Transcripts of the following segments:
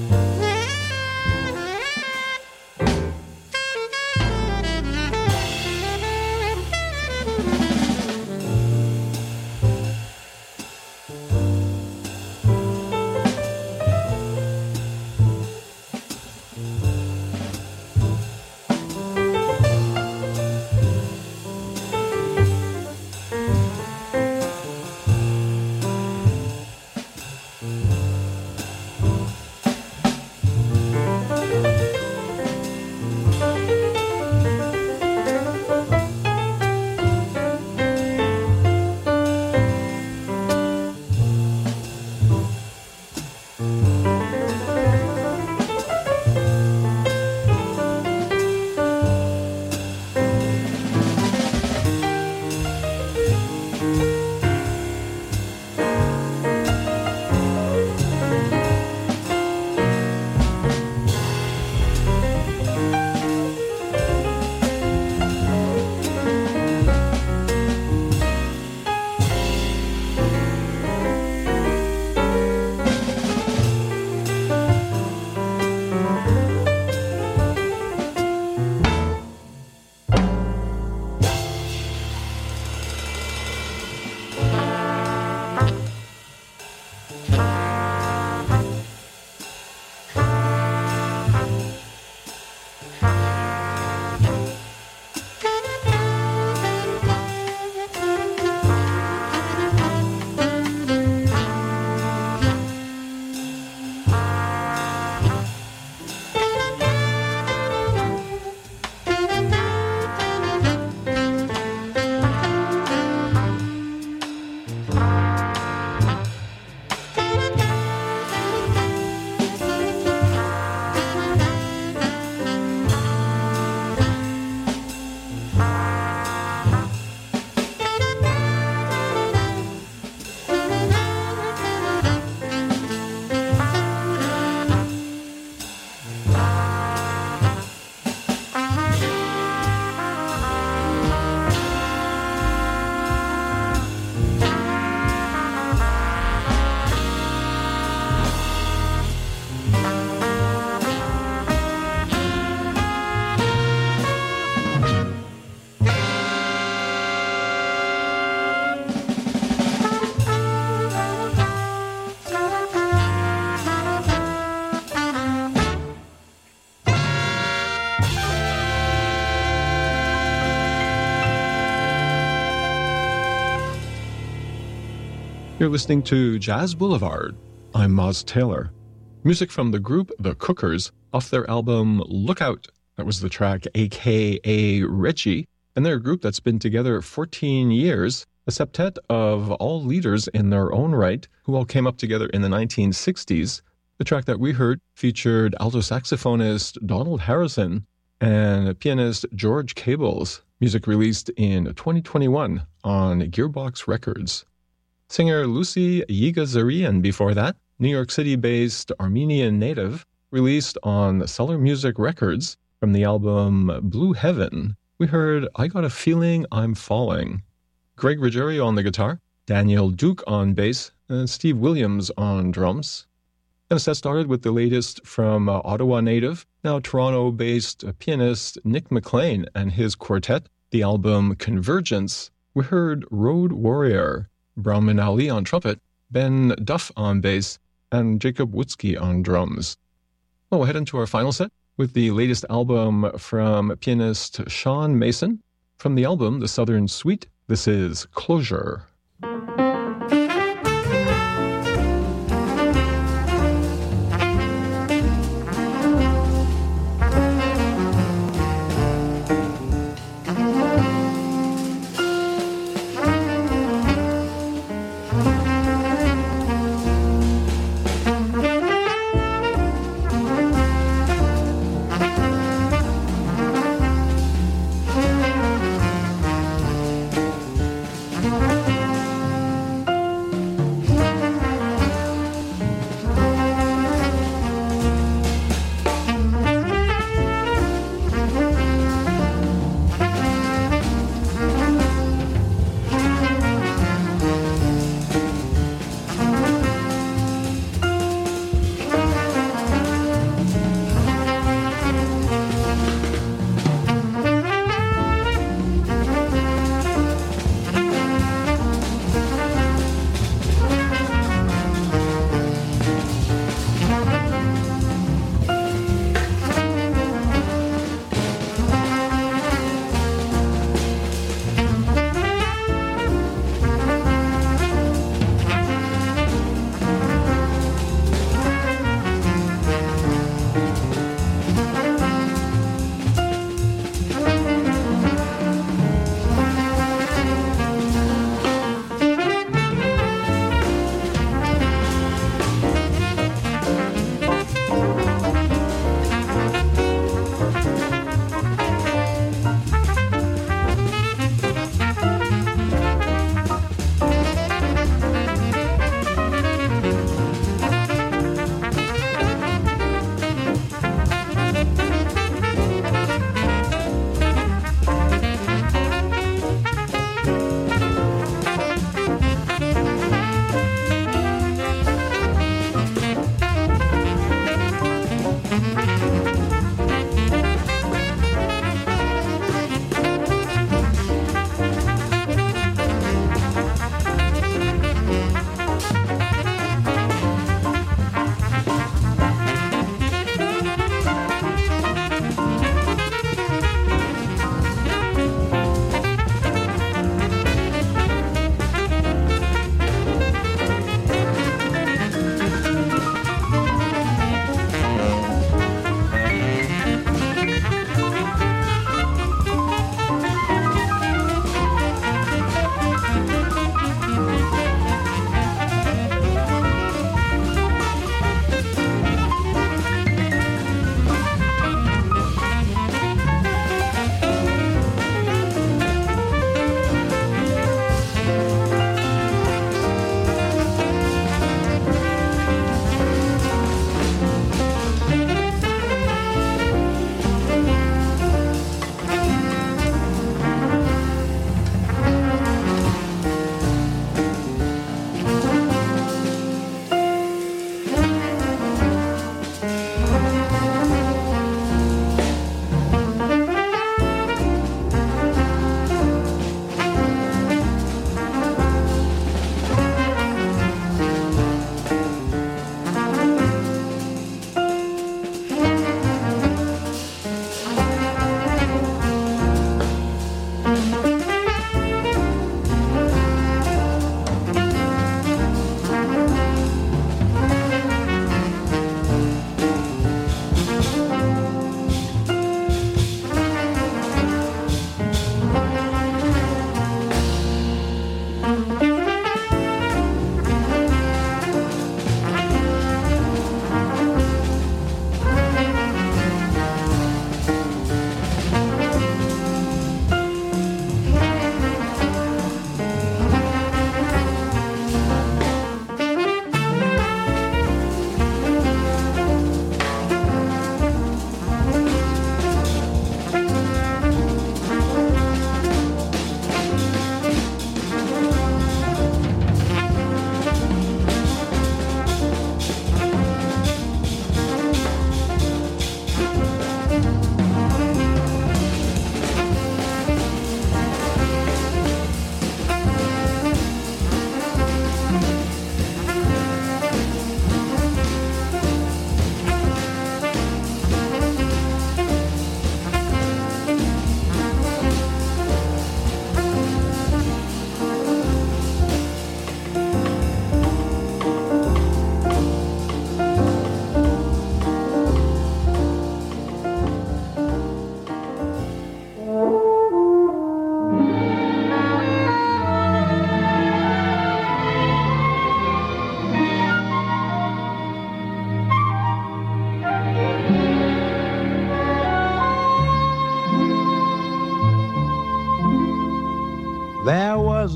You're listening to Jazz Boulevard. I'm Moz Taylor. Music from the group The Cookers off their album Lookout. That was the track A.K.A. Richie, and they're a group that's been together 14 years, a septet of all leaders in their own right, who all came up together in the 1960s. The track that we heard featured alto saxophonist Donald Harrison and pianist George Cables, music released in 2021 on Gearbox Records. Singer Lucy Yigazarian before that, New York City-based Armenian native, released on Cellar Music Records from the album Blue Heaven. We heard I Got a Feeling I'm Falling. Greg Ruggiero on the guitar, Daniel Duke on bass, and Steve Williams on drums. And the set started with the latest from Ottawa native, now Toronto-based pianist Nick McLean and his quartet, the album Convergence. We heard Road Warrior, Brahman Ali on trumpet, Ben Duff on bass, and Jacob Wutzke on drums. Well, we'll head into our final set with the latest album from pianist Sean Mason. From the album The Southern Suite, this is Closure.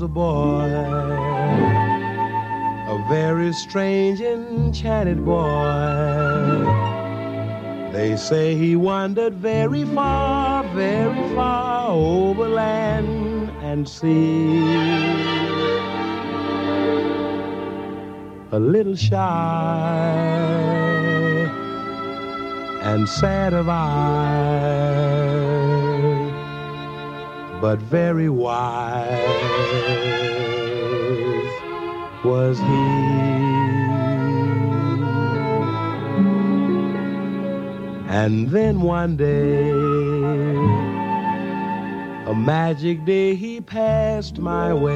boy, a very strange, enchanted boy. They say he wandered very far over land and sea. A little shy and sad of eye, but very wise was he. And then one day, a magic day, he passed my way.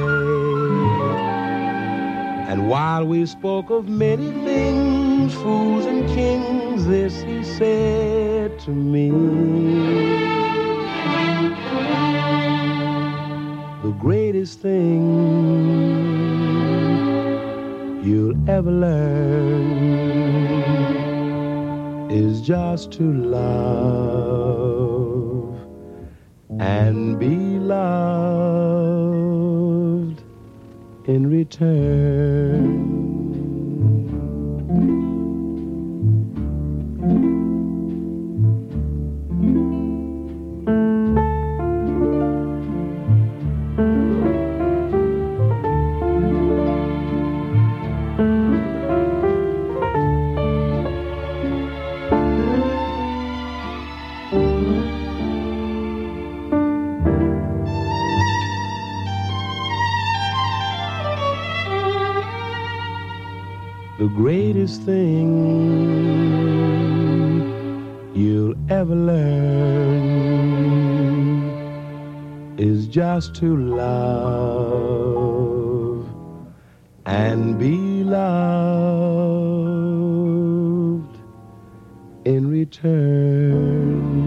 And while we spoke of many things, fools and kings, this he said to me: the greatest thing you'll ever learn is just to love and be loved in return. The greatest thing you'll ever learn is just to love and be loved in return.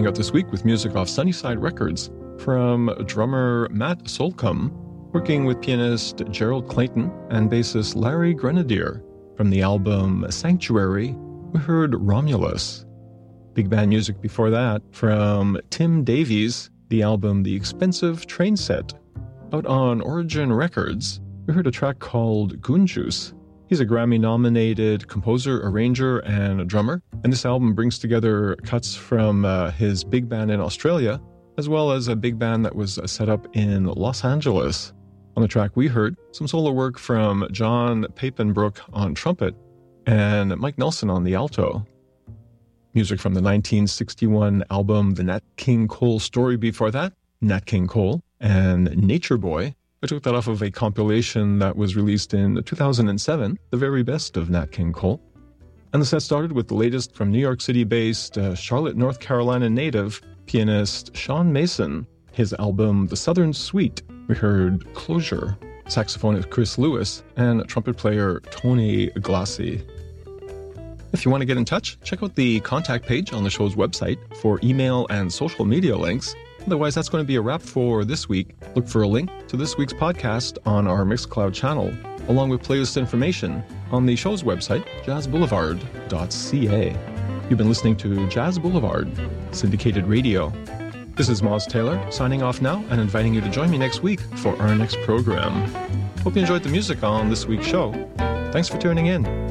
out this week with music off Sunnyside Records from drummer Matt Solcombe, working with pianist Gerald Clayton and bassist Larry Grenadier. From the album Sanctuary, we heard Romulus. Big band music before that from Tim Davies, the album The Expensive Train Set. Out on Origin Records, we heard a track called Goonjuice. He's a Grammy-nominated composer, arranger, and drummer, and this album brings together cuts from his big band in Australia, as well as a big band that was set up in Los Angeles. On the track we heard some solo work from John Papenbrook on trumpet and Mike Nelson on the alto. Music from the 1961 album The Nat King Cole Story before that, Nat King Cole, and Nature Boy. I took that off of a compilation that was released in 2007, The Very Best of Nat King Cole. And the set started with the latest from New York City-based Charlotte, North Carolina native pianist Sean Mason. His album, The Southern Suite, we heard Closure, saxophonist Chris Lewis, and trumpet player Tony Glassie. If you want to get in touch, check out the contact page on the show's website for email and social media links. Otherwise, that's going to be a wrap for this week. Look for a link to this week's podcast on our Mixcloud channel, along with playlist information on the show's website, jazzboulevard.ca. You've been listening to Jazz Boulevard, syndicated radio. This is Moz Taylor, signing off now and inviting you to join me next week for our next program. Hope you enjoyed the music on this week's show. Thanks for tuning in.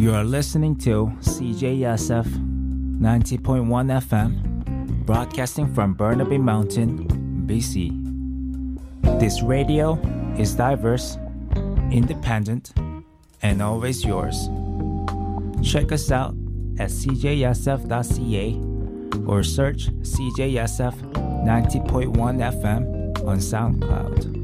You are listening to CJSF 90.1 FM, broadcasting from Burnaby Mountain, BC. This radio is diverse, independent, and always yours. Check us out at cjsf.ca or search CJSF 90.1 FM on SoundCloud.